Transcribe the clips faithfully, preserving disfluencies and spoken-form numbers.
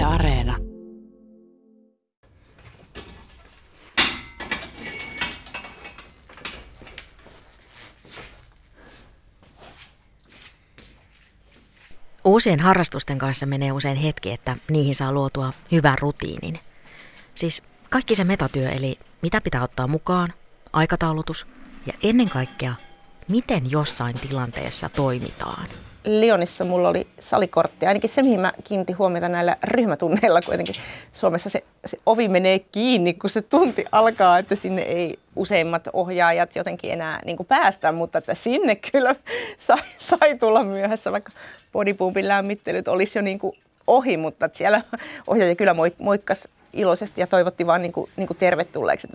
Areena. Uusien harrastusten kanssa menee usein hetki, että niihin saa luotua hyvän rutiinin. Siis kaikki se metatyö, eli mitä pitää ottaa mukaan, aikataulutus ja ennen kaikkea, miten jossain tilanteessa toimitaan. Lyonissa mulla oli salikortti, ainakin se, mihin mä kiinnitin huomiota näillä ryhmätunneilla, kuitenkin Suomessa se, se ovi menee kiinni, kun se tunti alkaa, että sinne ei useimmat ohjaajat jotenkin enää niin kuin päästä, mutta että sinne kyllä sai, sai tulla myöhässä, vaikka bodypumpin lämmittelyt olisi jo niin kuin ohi, mutta että siellä ohjaaja kyllä moikkasi iloisesti ja toivotti vaan niin kuin, niin kuin tervetulleeksi.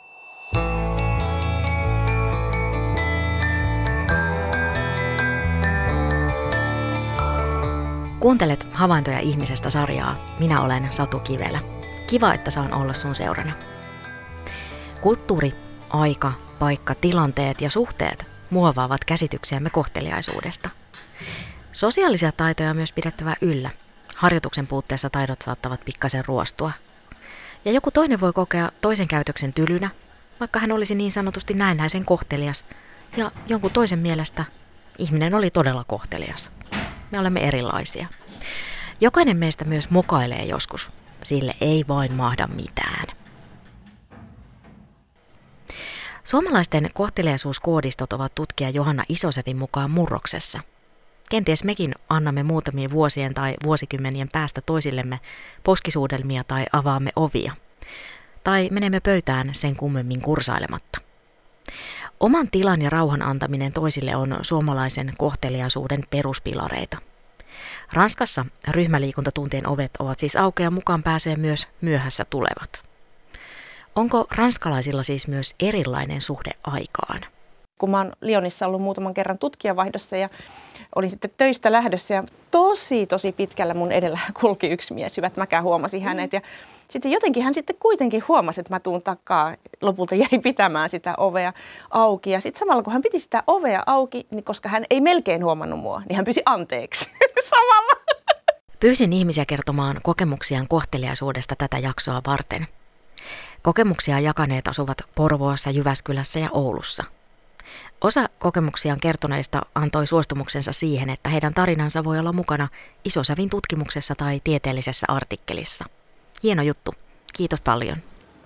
Kuuntelet Havaintoja ihmisestä -sarjaa. Minä olen Satu Kivelä. Kiva, että saan olla sun seurana. Kulttuuri, aika, paikka, tilanteet ja suhteet muovaavat käsityksiämme kohteliaisuudesta. Sosiaalisia taitoja on myös pidettävä yllä. Harjoituksen puutteessa taidot saattavat pikkasen ruostua. Ja joku toinen voi kokea toisen käytöksen tylynä, vaikka hän olisi niin sanotusti näennäisen kohtelias. Ja jonkun toisen mielestä ihminen oli todella kohtelias. Me olemme erilaisia. Jokainen meistä myös mokailee joskus. Sille ei vain mahda mitään. Suomalaisten kohteliaisuuskoodistot ovat tutkija Johanna Isosävin mukaan murroksessa. Kenties mekin annamme muutamien vuosien tai vuosikymmenien päästä toisillemme poskisuudelmia tai avaamme ovia. Tai menemme pöytään sen kummemmin kursailematta. Oman tilan ja rauhan antaminen toisille on suomalaisen kohteliaisuuden peruspilareita. Ranskassa ryhmäliikuntatuntien ovet ovat siis auki ja mukaan pääsee myös myöhässä tulevat. Onko ranskalaisilla siis myös erilainen suhde aikaan? Kun mä oon Lyonissa ollut muutaman kerran tutkijavaihdossa ja olin sitten töistä lähdössä ja tosi tosi pitkällä mun edellä kulki yksi mies, hyvät mäkään huomasin hänet ja sitten jotenkin hän sitten kuitenkin huomasi, että mä tuun takaa, lopulta jäi pitämään sitä ovea auki ja sitten samalla kun hän piti sitä ovea auki, niin koska hän ei melkein huomannut mua, niin hän pyysi anteeksi samalla. Pyysin ihmisiä kertomaan kokemuksiaan kohteliaisuudesta tätä jaksoa varten. Kokemuksia jakaneet asuvat Porvoossa, Jyväskylässä ja Oulussa. Osa kokemuksiaan kertoneista antoi suostumuksensa siihen, että heidän tarinansa voi olla mukana Isosävin tutkimuksessa tai tieteellisessä artikkelissa. Hieno juttu. Kiitos paljon.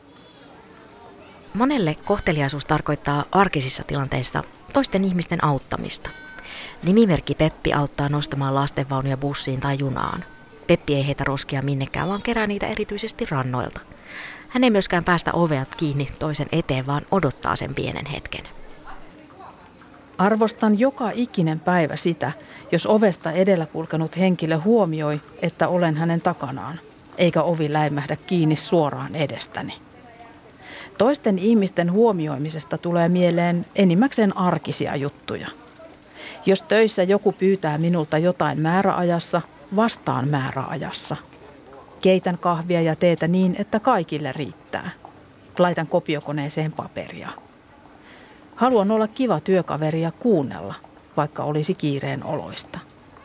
Monelle kohteliaisuus tarkoittaa arkisissa tilanteissa toisten ihmisten auttamista. Nimimerkki Peppi auttaa nostamaan lastenvaunuja bussiin tai junaan. Peppi ei heitä roskia minnekään, vaan kerää niitä erityisesti rannoilta. Hän ei myöskään päästä oveat kiinni toisen eteen, vaan odottaa sen pienen hetken. Arvostan joka ikinen päivä sitä, jos ovesta edellä kulkenut henkilö huomioi, että olen hänen takanaan, eikä ovi läimähdä kiinni suoraan edestäni. Toisten ihmisten huomioimisesta tulee mieleen enimmäkseen arkisia juttuja. Jos töissä joku pyytää minulta jotain määräajassa, vastaan määräajassa. Keitän kahvia ja teetä niin, että kaikille riittää. Laitan kopiokoneeseen paperia. Haluan olla kiva työkaveri ja kuunnella, vaikka olisi kiireen oloista.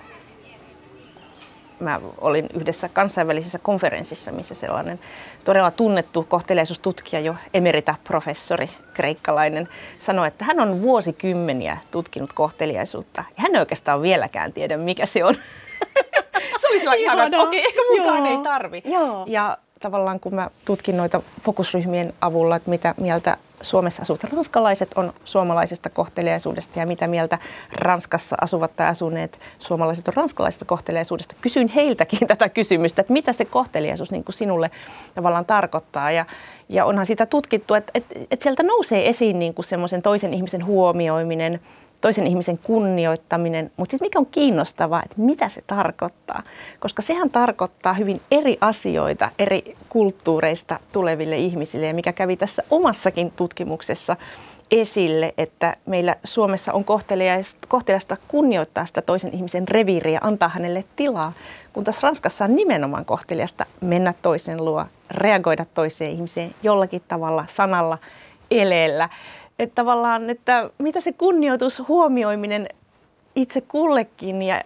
Mä olin yhdessä kansainvälisessä konferenssissa, missä sellainen todella tunnettu kohteliaisuustutkija, jo emerita-professori kreikkalainen, sanoi, että hän on vuosikymmeniä tutkinut kohteliaisuutta. Ja hän ei oikeastaan vieläkään tiedä, mikä se on. Se oli sillä ihana, että okei, ehkä mukaan ei tarvi. Joo. Ja tavallaan kun mä tutkin noita fokusryhmien avulla, että mitä mieltä Suomessa asuvat ranskalaiset on suomalaisesta kohteliaisuudesta ja mitä mieltä Ranskassa asuvat tai asuneet suomalaiset on ranskalaisesta kohteliaisuudesta. Kysyin heiltäkin tätä kysymystä, että mitä se kohteliaisuus niin kuin sinulle tavallaan tarkoittaa. Ja, ja onhan sitä tutkittu, että, että, että sieltä nousee esiin niin kuin semmoisen toisen ihmisen huomioiminen, toisen ihmisen kunnioittaminen, mutta siis mikä on kiinnostavaa, että mitä se tarkoittaa, koska sehän tarkoittaa hyvin eri asioita eri kulttuureista tuleville ihmisille ja mikä kävi tässä omassakin tutkimuksessa esille, että meillä Suomessa on kohteliasta kunnioittaa sitä toisen ihmisen reviiriä, antaa hänelle tilaa, kun taas Ranskassa on nimenomaan kohteliasta mennä toisen luo, reagoida toiseen ihmiseen jollakin tavalla, sanalla, eleellä. Että tavallaan, että mitä se kunnioitus, huomioiminen itse kullekin ja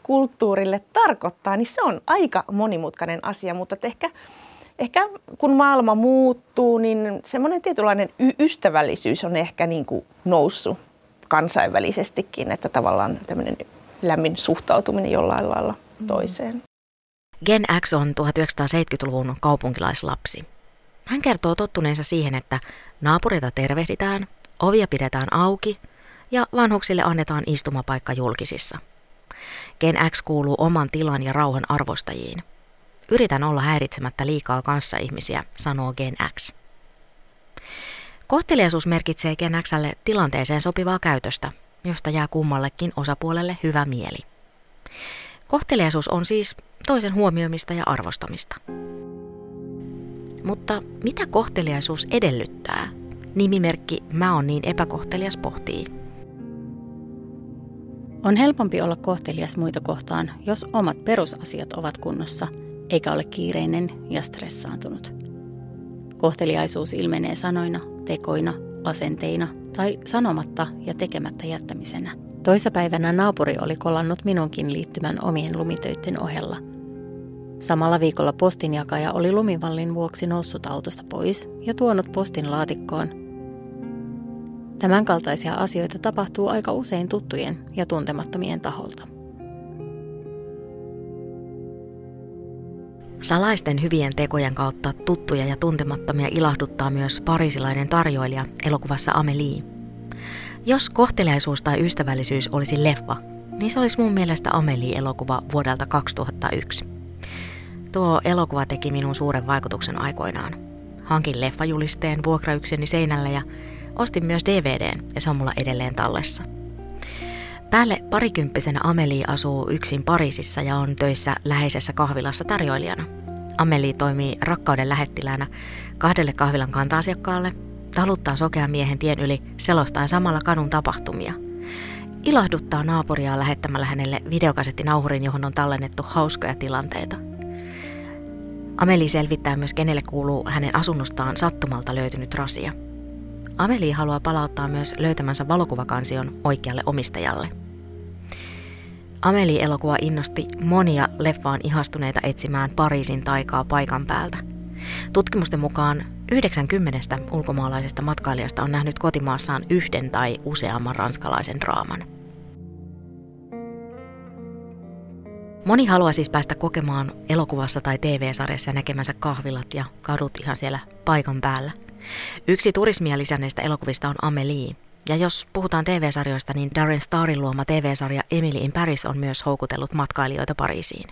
kulttuurille tarkoittaa, niin se on aika monimutkainen asia, mutta ehkä, ehkä kun maailma muuttuu, niin semmoinen tietynlainen y- ystävällisyys on ehkä niin kuin noussut kansainvälisestikin, että tavallaan tämmöinen lämmin suhtautuminen jollain lailla toiseen. Gen X on tuhatyhdeksänsataaseitsemänkymmentäluvun kaupunkilaislapsi. Hän kertoo tottuneensa siihen, että naapureita tervehditään, ovia pidetään auki ja vanhuksille annetaan istumapaikka julkisissa. Gen X kuuluu oman tilan ja rauhan arvostajiin. Yritän olla häiritsemättä liikaa kanssaihmisiä, sanoo Gen X. Kohteliaisuus merkitsee Gen X:lle tilanteeseen sopivaa käytöstä, josta jää kummallekin osapuolelle hyvä mieli. Kohteliaisuus on siis toisen huomioimista ja arvostamista. Mutta mitä kohteliaisuus edellyttää? Nimimerkki Mä oon niin epäkohtelias pohtii. On helpompi olla kohtelias muita kohtaan, jos omat perusasiat ovat kunnossa, eikä ole kiireinen ja stressaantunut. Kohteliaisuus ilmenee sanoina, tekoina, asenteina tai sanomatta ja tekemättä jättämisenä. Toissapäivänä naapuri oli kolannut minunkin liittymän omien lumitöitten ohella. Samalla viikolla postinjakaja oli lumivallin vuoksi noussut autosta pois ja tuonut postin laatikkoon. Tämänkaltaisia asioita tapahtuu aika usein tuttujen ja tuntemattomien taholta. Salaisten hyvien tekojen kautta tuttuja ja tuntemattomia ilahduttaa myös pariisilainen tarjoilija elokuvassa Amélie. Jos kohteliaisuus tai ystävällisyys olisi leffa, niin se olisi mun mielestä Amélie-elokuva vuodelta kaksituhattayksi. Tuo elokuva teki minun suuren vaikutuksen aikoinaan. Hankin leffajulisteen vuokraykseni seinällä ja ostin myös D V D:n ja se on mulla edelleen tallessa. Päälle parikymppisenä Amélie asuu yksin Pariisissa ja on töissä läheisessä kahvilassa tarjoilijana. Amélie toimii rakkauden lähettiläänä kahdelle kahvilan kanta-asiakkaalle, taluttaa sokean miehen tien yli selostaen samalla kadun tapahtumia. Ilahduttaa naapuriaan lähettämällä hänelle videokasettinauhurin, johon on tallennettu hauskoja tilanteita. Amélie selvittää myös, kenelle kuuluu hänen asunnostaan sattumalta löytynyt rasia. Amélie haluaa palauttaa myös löytämänsä valokuvakansion oikealle omistajalle. Amélie-elokuva innosti monia leffaan ihastuneita etsimään Pariisin taikaa paikan päältä. Tutkimusten mukaan yhdeksänkymmentä ulkomaalaisesta matkailijasta on nähnyt kotimaassaan yhden tai useamman ranskalaisen draaman. Moni haluaa siis päästä kokemaan elokuvassa tai T V-sarjassa näkemänsä kahvilat ja kadut ihan siellä paikan päällä. Yksi turismia lisänneistä elokuvista on Amélie. Ja jos puhutaan T V-sarjoista, niin Darren Starin luoma T V-sarja Emily in Paris on myös houkutellut matkailijoita Pariisiin.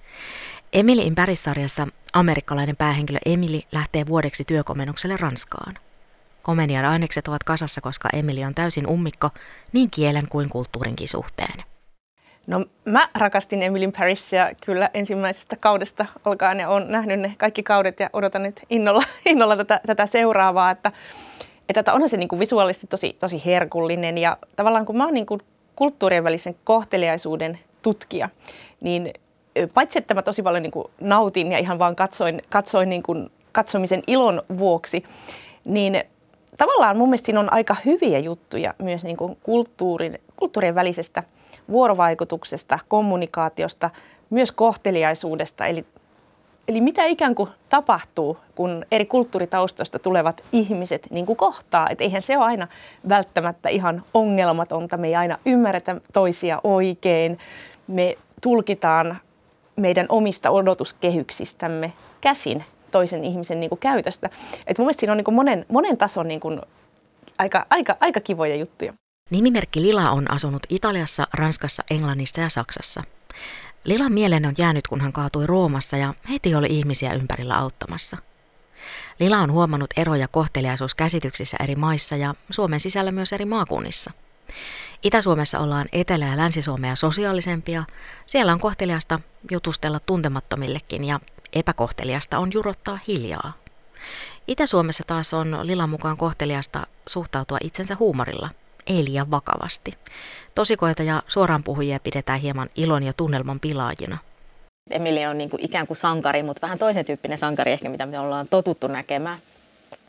Emily in Paris-sarjassa amerikkalainen päähenkilö Emily lähtee vuodeksi työkomennukselle Ranskaan. Komedian ainekset ovat kasassa, koska Emily on täysin ummikko niin kielen kuin kulttuurinkin suhteen. No mä rakastin Emily in Parisia kyllä ensimmäisestä kaudesta alkaen ja olen nähnyt ne kaikki kaudet ja odotan nyt innolla, innolla tätä, tätä seuraavaa, että, että onhan se niin kuin visuaalisesti tosi, tosi herkullinen ja tavallaan kun mä oon niin kuin kulttuurien välisen kohteliaisuuden tutkija, niin paitsi että mä tosi paljon niin kuin nautin ja ihan vaan katsoin, katsoin niin kuin katsomisen ilon vuoksi, niin tavallaan mun mielestä siinä on aika hyviä juttuja myös niin kuin kulttuurin, kulttuurien välisestä vuorovaikutuksesta, kommunikaatiosta, myös kohteliaisuudesta. Eli, eli mitä ikään kuin tapahtuu, kun eri kulttuuritaustoista tulevat ihmiset niin kuin kohtaa. Et eihän se ole aina välttämättä ihan ongelmatonta. Me ei aina ymmärretä toisia oikein. Me tulkitaan meidän omista odotuskehyksistämme käsin toisen ihmisen niin kuin käytöstä. Et mun mielestä siinä on niin kuin monen, monen tason niin kuin aika, aika, aika kivoja juttuja. Nimimerkki Lila on asunut Italiassa, Ranskassa, Englannissa ja Saksassa. Lilan mieleen on jäänyt, kun hän kaatui Roomassa ja heti oli ihmisiä ympärillä auttamassa. Lila on huomannut eroja kohteliaisuuskäsityksissä eri maissa ja Suomen sisällä myös eri maakunnissa. Itä-Suomessa ollaan Etelä- ja Länsi-Suomea sosiaalisempia. Siellä on kohteliasta jutustella tuntemattomillekin ja epäkohteliasta on jurottaa hiljaa. Itä-Suomessa taas on Lilan mukaan kohteliasta suhtautua itsensä huumorilla, ei liian vakavasti. Tosikoita ja suoraanpuhujia pidetään hieman ilon ja tunnelman pilaajina. Emilia on niin kuin ikään kuin sankari, mutta vähän toisen tyyppinen sankari ehkä, mitä me ollaan totuttu näkemään.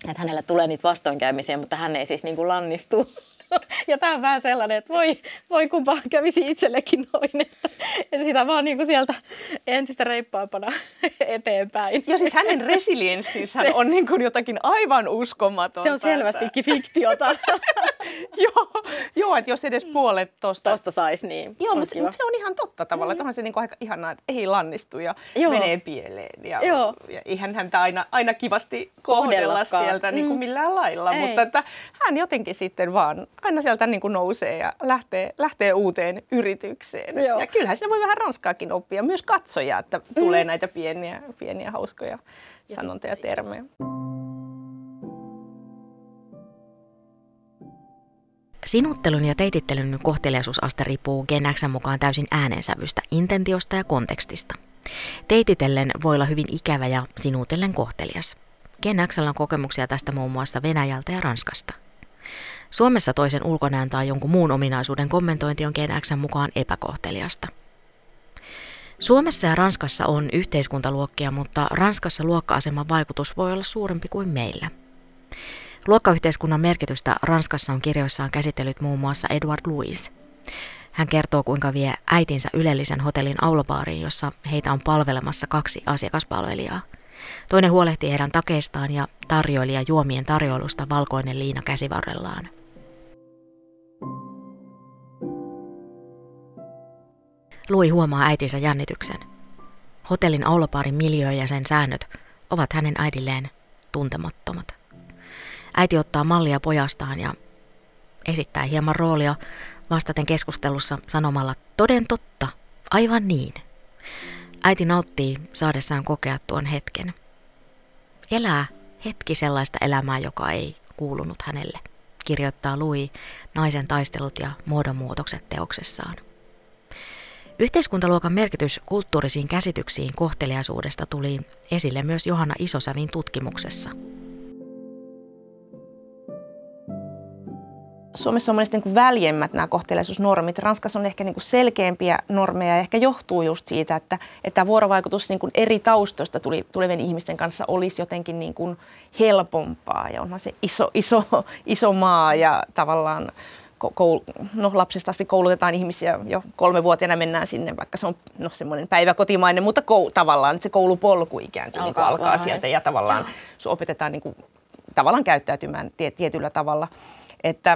että hänelle tulee niitä vastoinkäymisiä, mutta hän ei siis niin kuin lannistu. Ja tämä on vähän sellainen, että voi, voi kumpa kävisi itsellekin noin, että, että sitä vaan niin kuin sieltä entistä reippaampana eteenpäin. Joo, siis hänen resilienssissään on niin kuin jotakin aivan uskomatonta. Se on selvästikin fiktiota. joo, joo, että jos edes puolet tuosta Tosta saisi, niin joo, mutta mut se on ihan totta tavallaan. Mm. Onhan se niin kuin aika ihanaa, että ei lannistu ja joo. menee pieleen. Ja, ja eihän häntä aina, aina kivasti kohdella sieltä mm. niin kuin millään lailla. Ei. Mutta että hän jotenkin sitten vaan aina sieltä niin kuin nousee ja lähtee, lähtee uuteen yritykseen. Joo. Ja kyllähän siinä voi vähän ranskaakin oppia, myös katsoja, että tulee mm. näitä pieniä, pieniä hauskoja ja sanontoja ja termejä. Sinuttelun ja teitittelyn kohteliaisuusaste riippuu Gen X:n mukaan täysin äänensävystä, intentiosta ja kontekstista. Teititellen voi olla hyvin ikävä ja sinutellen kohtelias. Gen X:llä on kokemuksia tästä muun muassa Venäjältä ja Ranskasta. Suomessa toisen ulkonäön tai jonkun muun ominaisuuden kommentointi on Gen X:n mukaan epäkohteliasta. Suomessa ja Ranskassa on yhteiskuntaluokkia, mutta Ranskassa luokka-aseman vaikutus voi olla suurempi kuin meillä. Luokkayhteiskunnan merkitystä Ranskassa on kirjoissaan käsitellyt muun muassa Edward Louis. Hän kertoo, kuinka vie äitinsä ylellisen hotellin aulobaariin, jossa heitä on palvelemassa kaksi asiakaspalvelijaa. Toinen huolehtii heidän takeistaan ja tarjoilija juomien tarjoilusta valkoinen liina käsivarrellaan. Louis huomaa äitinsä jännityksen. Hotellin aulobaarin miljöö ja sen säännöt ovat hänen äidilleen tuntemattomat. Äiti ottaa mallia pojastaan ja esittää hieman roolia vastaten keskustelussa sanomalla toden totta, aivan niin. Äiti nauttii saadessaan kokea tuon hetken. Elää hetki sellaista elämää, joka ei kuulunut hänelle, kirjoittaa Louis Naisen taistelut ja muodonmuutokset teoksessaan. Yhteiskuntaluokan merkitys kulttuurisiin käsityksiin kohteliaisuudesta tuli esille myös Johanna Isosävin tutkimuksessa. Suomessa on mielestäni niin väljemmät nämä kohteliaisuusnormit. Ranskassa on ehkä niin kuin selkeämpiä normeja ja ehkä johtuu just siitä, että, että tämä vuorovaikutus niin kuin eri taustoista tuli, tulevien ihmisten kanssa olisi jotenkin niin kuin helpompaa. Ja onhan se iso, iso, iso maa ja tavallaan koul, no, lapsesta asti koulutetaan ihmisiä jo kolmevuotiaana mennään sinne, vaikka se on no, semmoinen päiväkotimainen, mutta kou, tavallaan se koulupolku ikään kuin alkaa, niin kuin alkaa sieltä ja tavallaan se opetetaan niin kuin, tavallaan käyttäytymään tie, tietyllä tavalla. Että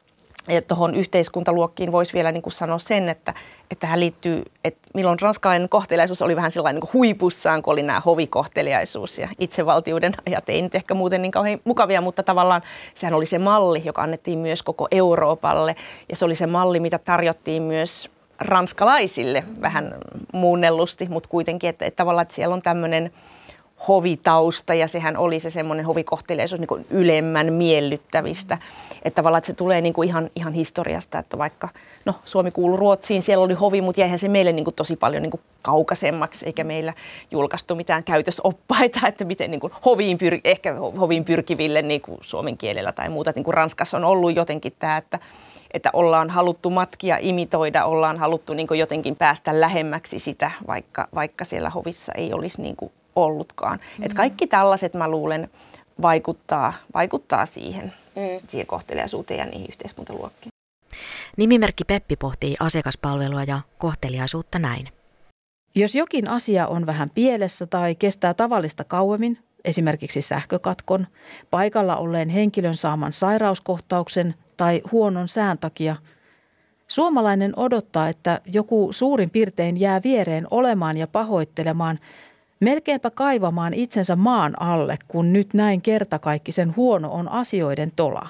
tuohon yhteiskuntaluokkiin voisi vielä niin kuin sanoa sen, että, että tähän liittyy, että milloin ranskalainen kohteliaisuus oli vähän sellainen niin kuin huipussaan, kun oli nämä hovikohteliaisuus ja itsevaltiuden ajat ei nyt ehkä muuten niin kauhean mukavia, mutta tavallaan sehän oli se malli, joka annettiin myös koko Euroopalle ja se oli se malli, mitä tarjottiin myös ranskalaisille vähän muunnellusti, mutta kuitenkin, että, että tavallaan että siellä on tämmöinen hovitausta ja sehän oli se semmoinen hovikohteliaisuus niin kuin ylemmän miellyttävistä. Että tavallaan että se tulee niin kuin ihan, ihan historiasta, että vaikka no, Suomi kuului Ruotsiin, siellä oli hovi, mutta jäihän se meille niin kuin tosi paljon niin kuin kaukaisemmaksi, eikä meillä julkaistu mitään käytösoppaita, että miten niin kuin hoviin, pyr, ehkä hoviin pyrkiville niin kuin suomen kielellä tai muuta. Niin kuin Ranskassa on ollut jotenkin tämä, että että ollaan haluttu matkia imitoida, ollaan haluttu niin kuin jotenkin päästä lähemmäksi sitä, vaikka, vaikka siellä hovissa ei olisi niin kuin ollutkaan. Mm. Et kaikki tällaiset, mä luulen, vaikuttaa, vaikuttaa siihen, mm. siihen kohteliaisuuteen ja niihin yhteiskuntaluokkiin. Nimimerkki Peppi pohtii asiakaspalvelua ja kohteliaisuutta näin. Jos jokin asia on vähän pielessä tai kestää tavallista kauemmin, esimerkiksi sähkökatkon, paikalla olleen henkilön saaman sairauskohtauksen tai huonon sään takia, suomalainen odottaa, että joku suurin piirtein jää viereen olemaan ja pahoittelemaan, melkeinpä kaivamaan itsensä maan alle, kun nyt näin kertakaikkisen huono on asioiden tola.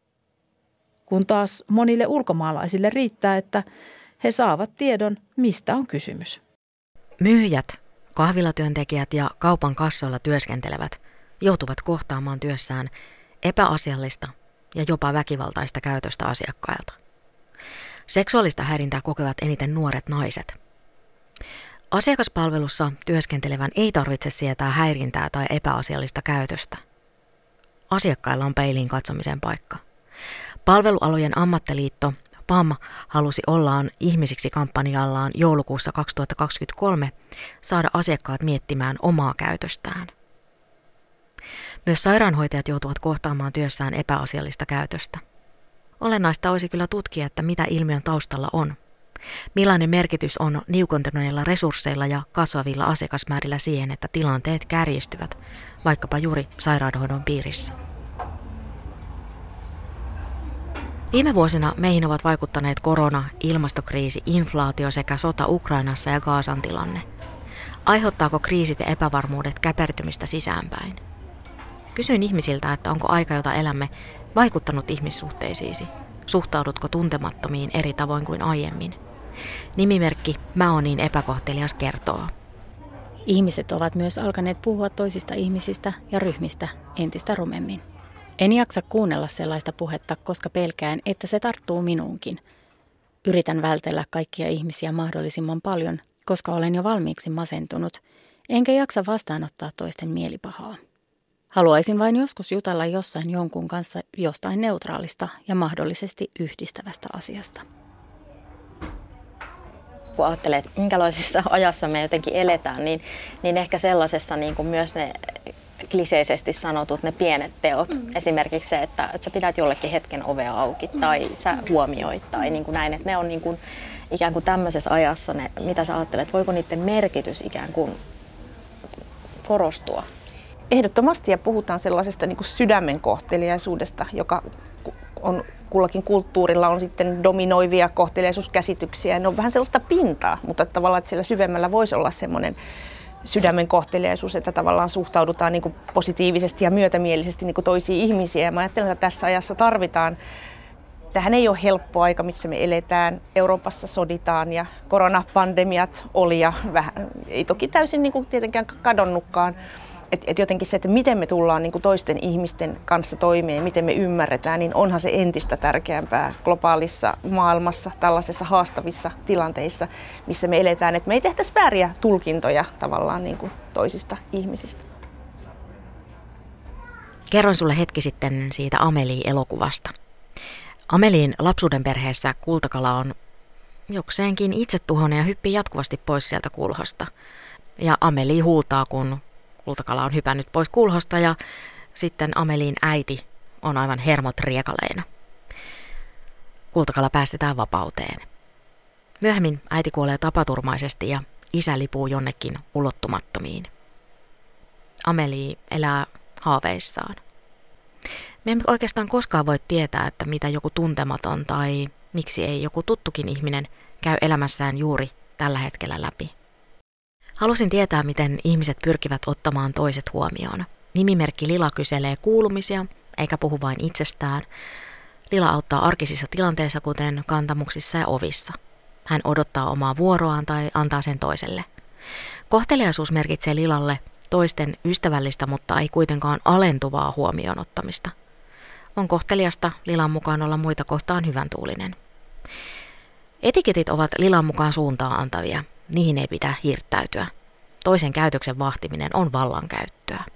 Kun taas monille ulkomaalaisille riittää, että he saavat tiedon, mistä on kysymys. Myyjät, kahvilatyöntekijät ja kaupan kassoilla työskentelevät joutuvat kohtaamaan työssään epäasiallista ja jopa väkivaltaista käytöstä asiakkailta. Seksuaalista häirintää kokevat eniten nuoret naiset. Asiakaspalvelussa työskentelevän ei tarvitse sietää häirintää tai epäasiallista käytöstä. Asiakkailla on peiliin katsomisen paikka. Palvelualojen ammattiliitto P A M halusi ollaan ihmisiksi kampanjallaan joulukuussa kaksituhattakaksikymmentäkolme saada asiakkaat miettimään omaa käytöstään. Myös sairaanhoitajat joutuvat kohtaamaan työssään epäasiallista käytöstä. Olennaista olisi kyllä tutkia, että mitä ilmiön taustalla on. Millainen merkitys on niukentuneilla resursseilla ja kasvavilla asiakasmäärillä siihen, että tilanteet kärjistyvät, vaikkapa juuri sairaanhoidon piirissä. Viime vuosina meihin ovat vaikuttaneet korona, ilmastokriisi, inflaatio sekä sota Ukrainassa ja Gazan tilanne. Aiheuttaako kriisit ja epävarmuudet käpertymistä sisäänpäin? Kysyin ihmisiltä, että onko aika, jota elämme, vaikuttanut ihmissuhteisiisi. Suhtaudutko tuntemattomiin eri tavoin kuin aiemmin? Nimimerkki Mä oon niin epäkohtelias kertoo. Ihmiset ovat myös alkaneet puhua toisista ihmisistä ja ryhmistä entistä rumemmin. En jaksa kuunnella sellaista puhetta, koska pelkään, että se tarttuu minuunkin. Yritän vältellä kaikkia ihmisiä mahdollisimman paljon, koska olen jo valmiiksi masentunut, enkä jaksa vastaanottaa toisten mielipahaa. Haluaisin vain joskus jutella jossain jonkun kanssa jostain neutraalista ja mahdollisesti yhdistävästä asiasta. Kun ajattelee, että minkälaisessa ajassa me jotenkin eletään, niin, niin ehkä sellaisessa niin kuin myös ne kliseisesti sanotut ne pienet teot. Mm. Esimerkiksi se, että, että sä pidät jollekin hetken ovea auki tai sä huomioit tai niin kuin näin. Että ne on niin kuin, ikään kuin tämmöisessä ajassa, ne, mitä sä ajattelet, voiko niiden merkitys ikään kuin korostua? Ehdottomasti, ja puhutaan sellaisesta niin kuin sydämen kohteliaisuudesta, joka on kullakin kulttuurilla on sitten dominoivia kohteliaisuuskäsityksiä. Ne on vähän sellaista pintaa, mutta tavallaan että siellä syvemmällä voisi olla semmoinen sydämen kohteliaisuus, että tavallaan suhtaudutaan niin kuin positiivisesti ja myötämielisesti niin kuin toisiin ihmisiin. Ja mä ajattelen, että tässä ajassa tarvitaan. Tämähän ei ole helppo aika, missä me eletään. Euroopassa soditaan ja koronapandemiat oli ja vähän, ei toki täysin niin kuin tietenkään kadonnutkaan. Että et jotenkin se, että miten me tullaan niin kuin toisten ihmisten kanssa toimeen, miten me ymmärretään, niin onhan se entistä tärkeämpää globaalissa maailmassa, tällaisessa haastavissa tilanteissa, missä me eletään. Että me ei tehtäisi vääriä tulkintoja tavallaan niin kuin toisista ihmisistä. Kerroin sulle hetki sitten siitä Amelie-elokuvasta. Ameliin lapsuuden perheessä kultakala on jokseenkin itsetuhoinen ja hyppii jatkuvasti pois sieltä kulhosta. Ja Amelie huutaa, kun kultakala on hypännyt pois kulhosta ja sitten Ameliin äiti on aivan hermot riekaleina. Kultakala päästetään vapauteen. Myöhemmin äiti kuolee tapaturmaisesti ja isä lipuu jonnekin ulottumattomiin. Amelie elää haaveissaan. Me emme oikeastaan koskaan voi tietää, että mitä joku tuntematon tai miksi ei joku tuttukin ihminen käy elämässään juuri tällä hetkellä läpi. Halusin tietää, miten ihmiset pyrkivät ottamaan toiset huomioon. Nimimerkki Lila kyselee kuulumisia, eikä puhu vain itsestään. Lila auttaa arkisissa tilanteissa, kuten kantamuksissa ja ovissa. Hän odottaa omaa vuoroaan tai antaa sen toiselle. Kohteliaisuus merkitsee Lilalle toisten ystävällistä, mutta ei kuitenkaan alentuvaa huomioon ottamista. On kohteliasta Lilan mukaan olla muita kohtaan hyvän tuulinen. Etiketit ovat Lilan mukaan suuntaa antavia. Niihin ei pidä hirttäytyä. Toisen käytöksen vahtiminen on vallankäyttöä.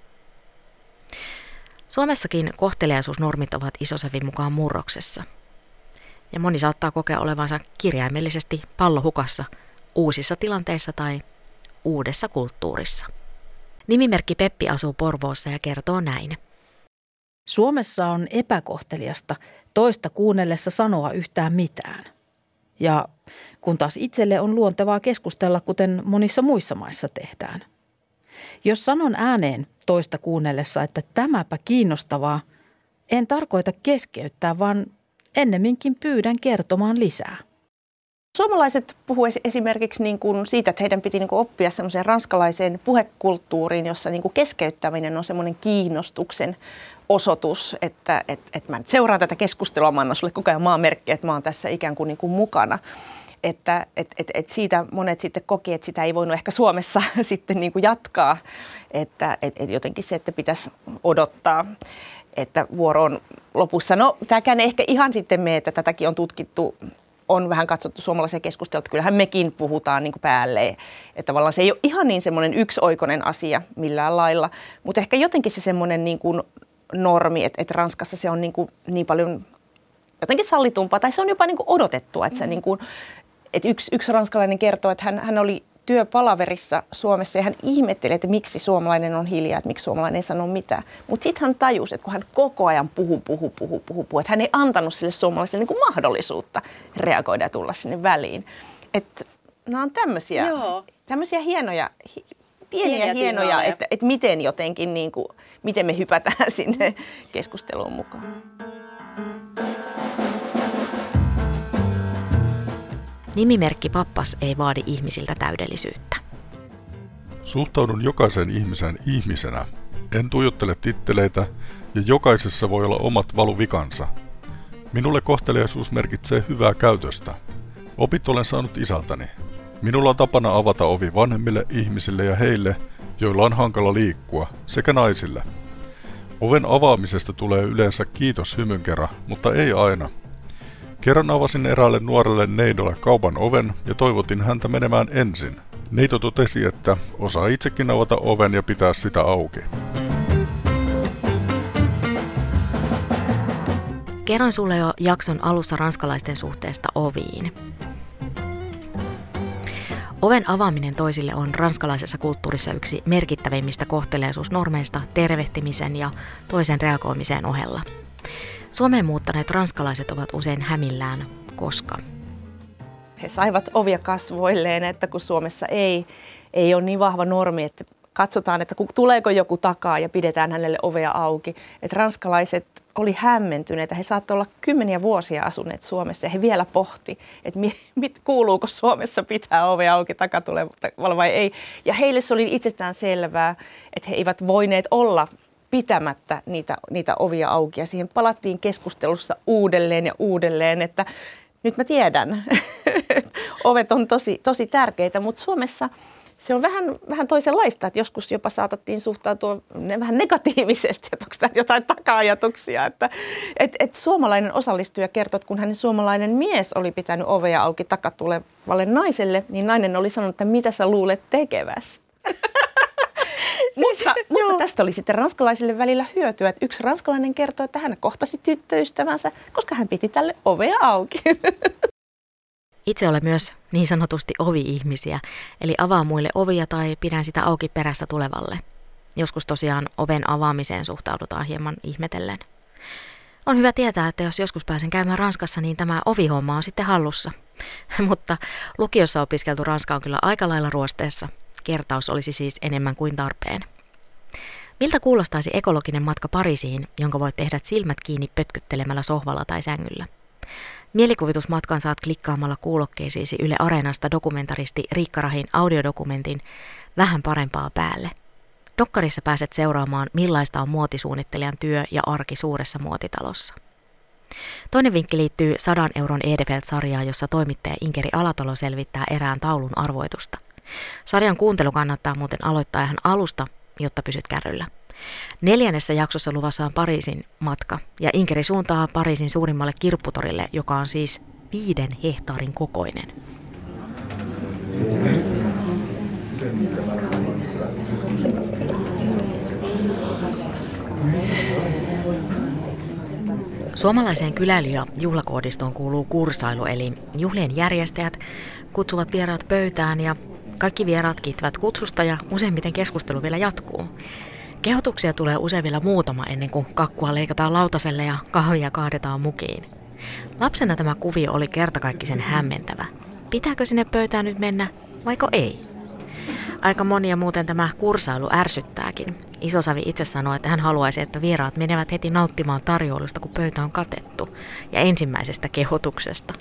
Suomessakin kohteliaisuusnormit ovat isosävin mukaan murroksessa. Ja moni saattaa kokea olevansa kirjaimellisesti pallohukassa uusissa tilanteissa tai uudessa kulttuurissa. Nimimerkki Peppi asuu Porvoossa ja kertoo näin. Suomessa on epäkohteliasta toista kuunnellessa sanoa yhtään mitään. Ja kun taas itselle on luontevaa keskustella, kuten monissa muissa maissa tehdään. Jos sanon ääneen toista kuunnellessa, että tämäpä kiinnostavaa, en tarkoita keskeyttää, vaan ennemminkin pyydän kertomaan lisää. Suomalaiset puhuvat esimerkiksi niin kuin siitä, että heidän piti niin kuin oppia semmoiseen ranskalaiseen puhekulttuuriin, jossa niin kuin keskeyttäminen on semmoinen kiinnostuksen osoitus, että et, et mä nyt seuraan tätä keskustelua, mä annan sulle koko ajan maamerkkiä, että mä oon tässä ikään kuin, niin kuin mukana. Että et, et, et siitä monet sitten koki, että sitä ei voinut ehkä Suomessa sitten niin kuin jatkaa, että et, et jotenkin se, että pitäisi odottaa, että vuoro on lopussa. No tämäkään ei ehkä ihan sitten mene, että tätäkin on tutkittu, on vähän katsottu suomalaisia keskustelua, että kyllähän mekin puhutaan niin kuin päälleen. Että tavallaan se ei ole ihan niin semmoinen yksioikoinen asia millään lailla, mutta ehkä jotenkin se semmoinen niin kuin normi, että, että Ranskassa se on niin, kuin niin paljon jotenkin sallitumpaa, tai se on jopa niin kuin odotettua, että, se niin kuin, että yksi, yksi ranskalainen kertoo, että hän, hän oli työpalaverissa Suomessa ja hän ihmetteli, että miksi suomalainen on hiljaa, että miksi suomalainen ei sano mitään. Mutta sitten hän tajusi, että kun hän koko ajan puhuu, puhuu, puhuu, puhuu, puhuu, että hän ei antanut sille suomalaiselle niin kuin mahdollisuutta reagoida ja tulla sinne väliin. Että nämä on tämmöisiä, tämmöisiä hienoja, hi, pieniä, pieniä hienoja, että, että miten jotenkin, niin kuin, miten me hypätään sinne keskusteluun mukaan. Nimimerkki Pappas ei vaadi ihmisiltä täydellisyyttä. Suhtaudun jokaisen ihmisen ihmisenä. En tuijottele titteleitä ja jokaisessa voi olla omat valuvikansa. Minulle kohteliaisuus merkitsee hyvää käytöstä. Opit olen saanut isältäni. Minulla on tapana avata ovi vanhemmille ihmisille ja heille, joilla on hankala liikkua, sekä naisille. Oven avaamisesta tulee yleensä kiitos hymyn kerran, mutta ei aina. Kerran avasin eräälle nuorelle neidolle kaupan oven ja toivotin häntä menemään ensin. Neito totesi, että osaa itsekin avata oven ja pitää sitä auki. Kerroin sulle jo jakson alussa ranskalaisten suhteesta oviin. Oven avaaminen toisille on ranskalaisessa kulttuurissa yksi merkittävimmistä kohteliaisuusnormeista tervehtimisen ja toisen reagoimisen ohella. Suomeen muuttaneet ranskalaiset ovat usein hämillään, koska he saivat ovia kasvoilleen, että kun Suomessa ei, ei ole niin vahva normi, että katsotaan, että tuleeko joku takaa ja pidetään hänelle ovea auki. Että ranskalaiset oli hämmentyneitä. He saattoivat olla kymmeniä vuosia asuneet Suomessa ja he vielä pohti, että mit, mit, kuuluuko Suomessa pitää ovea auki takatulevalla vai ei. Ja heille se oli itsestään selvää, että he eivät voineet olla pitämättä niitä, niitä ovia auki. Ja siihen palattiin keskustelussa uudelleen ja uudelleen, että nyt mä tiedän, ovet on tosi, tosi tärkeitä, mutta Suomessa se on vähän, vähän toisenlaista, että joskus jopa saatettiin suhtautua ne vähän negatiivisesti, että onko tämä jotain taka-ajatuksia. Että, et, et suomalainen osallistuja kertoi, että kun hänen suomalainen mies oli pitänyt ovea auki takatulevalle naiselle, niin nainen oli sanonut, että mitä sä luulet tekeväsi. Mutta, mutta tästä oli sitten ranskalaisille välillä hyötyä, että yksi ranskalainen kertoi, että hän kohtasi tyttöystävänsä, koska hän piti tälle ovea auki. Itse olen myös niin sanotusti ovi-ihmisiä, eli avaa muille ovia tai pidän sitä auki perässä tulevalle. Joskus tosiaan oven avaamiseen suhtaudutaan hieman ihmetellen. On hyvä tietää, että jos joskus pääsen käymään Ranskassa, niin tämä ovihomma on sitten hallussa. Mutta lukiossa opiskeltu ranska on kyllä aika lailla ruosteessa. Kertaus olisi siis enemmän kuin tarpeen. Miltä kuulostaisi ekologinen matka Pariisiin, jonka voit tehdä silmät kiinni pötkyttelemällä sohvalla tai sängyllä? Mielikuvitusmatkan saat klikkaamalla kuulokkeisiisi Yle Areenasta dokumentaristi Riikka Rahin audiodokumentin Vähän parempaa päälle. Dokkarissa pääset seuraamaan, millaista on muotisuunnittelijan työ ja arki suuressa muotitalossa. Toinen vinkki liittyy sadan euron Edelfelt-sarjaan, jossa toimittaja Inkeri Alatalo selvittää erään taulun arvoitusta. Sarjan kuuntelu kannattaa muuten aloittaa ihan alusta, jotta pysyt kärryllä. Neljännessä jaksossa luvassa on Pariisin matka, ja Inkeri suuntaa Pariisin suurimmalle kirpputorille, joka on siis viiden hehtaarin kokoinen. Suomalaiseen kyläily- ja juhlakoodistoon kuuluu kursailu, eli juhlien järjestäjät kutsuvat vieraat pöytään ja kaikki vieraat kiittävät kutsusta ja useimmiten keskustelu vielä jatkuu. Kehotuksia tulee usein vielä muutama ennen kuin kakkua leikataan lautaselle ja kahvia kaadetaan mukiin. Lapsena tämä kuvio oli kertakaikkisen hämmentävä. Pitääkö sinne pöytään nyt mennä, vaiko ei? Aika monia muuten tämä kursailu ärsyttääkin. Isosavi itse sanoi, että hän haluaisi, että vieraat menevät heti nauttimaan tarjoilusta, kun pöytä on katettu, ja ensimmäisestä kehotuksesta.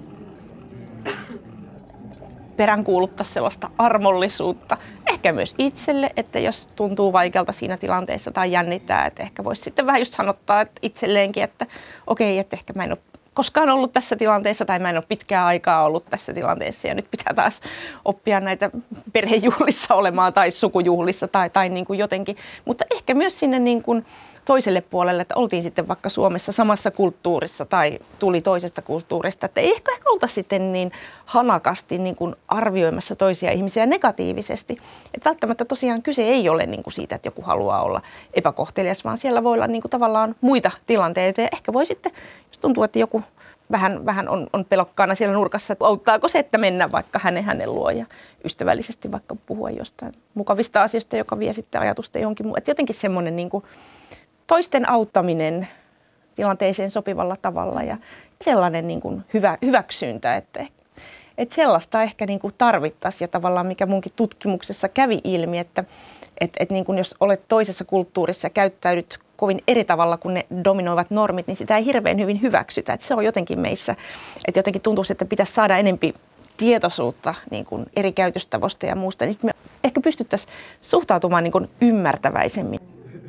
Peräänkuuluttaisi sellaista armollisuutta, ehkä myös itselle, että jos tuntuu vaikealta siinä tilanteessa tai jännittää, että ehkä voisi sitten vähän just sanottaa että itselleenkin, että okei, okay, että ehkä mä en ole koskaan ollut tässä tilanteessa tai mä en ole pitkää aikaa ollut tässä tilanteessa ja nyt pitää taas oppia näitä perhejuhlissa olemaan tai sukujuhlissa tai, tai niin kuin jotenkin, mutta ehkä myös sinne niin kuin toiselle puolelle, että oltiin sitten vaikka Suomessa samassa kulttuurissa tai tuli toisesta kulttuurista, että ei ehkä, ehkä oltaisi sitten niin hanakasti niin kuin arvioimassa toisia ihmisiä negatiivisesti. Että välttämättä tosiaan kyse ei ole niin kuin siitä, että joku haluaa olla epäkohtelias, vaan siellä voi olla niin kuin tavallaan muita tilanteita ja ehkä voi sitten, jos tuntuu, että joku vähän, vähän on, on pelokkaana siellä nurkassa, että auttaako se, että mennä vaikka hänen, hänen luo ja ystävällisesti vaikka puhua jostain mukavista asioista, joka vie sitten ajatusta johonkin muuhun. Että jotenkin semmoinen niin kuin toisten auttaminen tilanteeseen sopivalla tavalla ja sellainen niin kuin hyvä, hyväksyntä, että, että sellaista ehkä niin kuin tarvittaisiin ja tavallaan mikä munkin tutkimuksessa kävi ilmi, että, että, että niin kuin jos olet toisessa kulttuurissa ja käyttäydyt kovin eri tavalla kuin ne dominoivat normit, niin sitä ei hirveän hyvin hyväksytä. Että se on jotenkin meissä, että jotenkin tuntuu, että pitäisi saada enempi tietoisuutta niin kuin eri käytöstavoista ja muusta, niin sitten me ehkä pystyttäisiin suhtautumaan niin kuin ymmärtäväisemmin.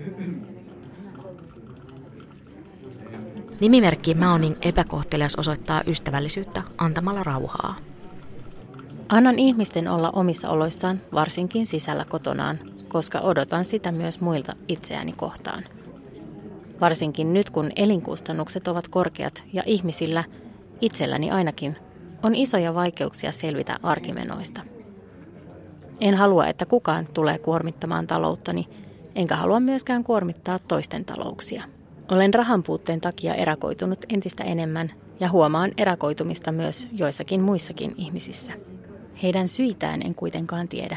Nimimerkki Mä oon niin epäkohtelias osoittaa ystävällisyyttä antamalla rauhaa. Annan ihmisten olla omissa oloissaan, varsinkin sisällä kotonaan, koska odotan sitä myös muilta itseäni kohtaan. Varsinkin nyt, kun elinkustannukset ovat korkeat ja ihmisillä, itselläni ainakin, on isoja vaikeuksia selvitä arkimenoista. En halua, että kukaan tulee kuormittamaan talouttani, enkä halua myöskään kuormittaa toisten talouksia. Olen rahanpuutteen takia erakoitunut entistä enemmän ja huomaan erakoitumista myös joissakin muissakin ihmisissä. Heidän syitään en kuitenkaan tiedä.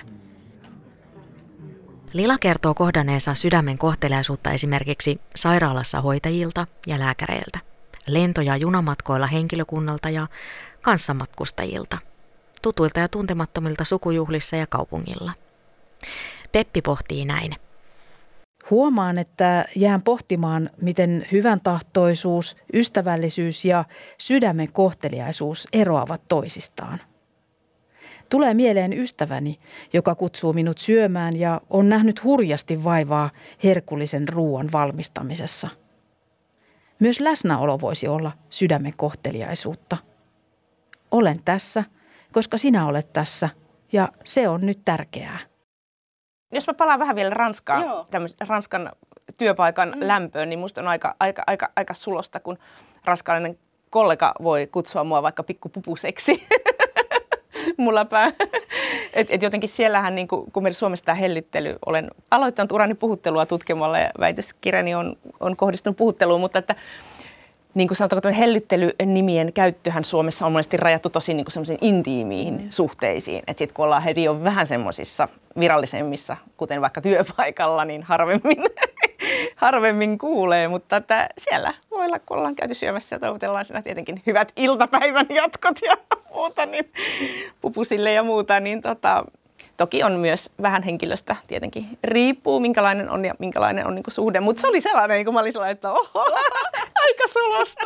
Lila kertoo kohdanneensa sydämen kohteliaisuutta esimerkiksi sairaalassa hoitajilta ja lääkäreiltä, lento- ja junamatkoilla henkilökunnalta ja kanssamatkustajilta, tutuilta ja tuntemattomilta sukujuhlissa ja kaupungilla. Peppi pohtii näin. Huomaan, että jään pohtimaan, miten hyvän tahtoisuus, ystävällisyys ja sydämen kohteliaisuus eroavat toisistaan. Tulee mieleen ystäväni, joka kutsuu minut syömään ja on nähnyt hurjasti vaivaa herkullisen ruoan valmistamisessa. Myös läsnäolo voisi olla sydämen kohteliaisuutta. Olen tässä, koska sinä olet tässä ja se on nyt tärkeää. Jos mä palaan vähän vielä Ranskaan, Ranskan työpaikan mm. lämpöön, niin musta on aika, aika, aika, aika sulosta, kun ranskalainen kollega voi kutsua mua vaikka pikkupupuseksi. Mulla pää. Et, et jotenkin siellähän, niin kun, kun meillä Suomessa tämä hellittely, olen aloittanut urani puhuttelua tutkimalla ja väitöskirjani on, on kohdistunut puhutteluun, mutta että niin kuin sanotaanko, tämän hellyttelynimien käyttöhän Suomessa on monesti rajattu tosi niin kuin semmoisiin intiimiin mm. suhteisiin. Että sitten kun ollaan heti jo vähän semmoisissa virallisemmissa, kuten vaikka työpaikalla, niin harvemmin, harvemmin kuulee. Mutta että siellä voi olla, kun ollaan käyty syömässä ja toivotellaan siinä tietenkin hyvät iltapäivän jatkot ja muuta, niin pupusille ja muuta, niin tota, toki on myös vähän henkilöstä tietenkin riippuu, minkälainen on ja minkälainen on niin kuin suhde. Mutta se oli sellainen, niin kuin mä olin sellainen, että oho, aika sulosta.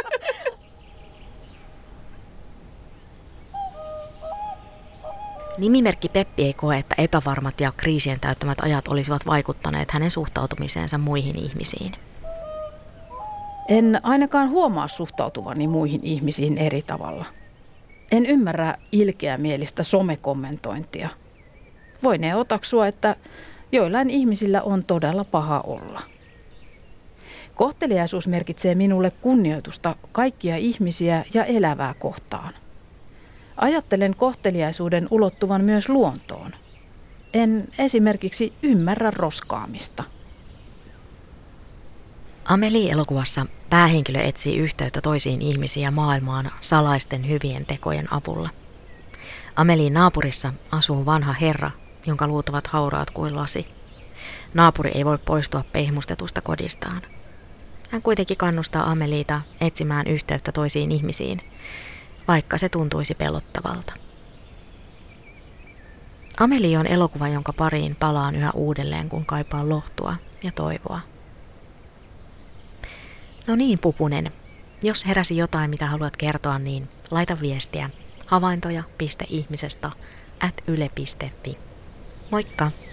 Nimimerkki Peppi ei koe, että epävarmat ja kriisien täyttämät ajat olisivat vaikuttaneet hänen suhtautumiseensa muihin ihmisiin. En ainakaan huomaa suhtautuvani muihin ihmisiin eri tavalla. En ymmärrä ilkeämielistä somekommentointia. Voinee otaksua, että joillain ihmisillä on todella paha olla. Kohteliaisuus merkitsee minulle kunnioitusta kaikkia ihmisiä ja elävää kohtaan. Ajattelen kohteliaisuuden ulottuvan myös luontoon. En esimerkiksi ymmärrä roskaamista. Amelie-elokuvassa päähenkilö etsii yhteyttä toisiin ihmisiin ja maailmaan salaisten hyvien tekojen avulla. Amelien naapurissa asuu vanha herra, jonka luut ovat hauraat kuin lasi. Naapuri ei voi poistua pehmustetusta kodistaan. Hän kuitenkin kannustaa Amelieta etsimään yhteyttä toisiin ihmisiin, vaikka se tuntuisi pelottavalta. Amelie on elokuva, jonka pariin palaan yhä uudelleen, kun kaipaan lohtua ja toivoa. No niin, Pupunen. Jos heräsi jotain, mitä haluat kertoa, niin laita viestiä havaintoja piste ihmisestä at yle piste fi. Moikka!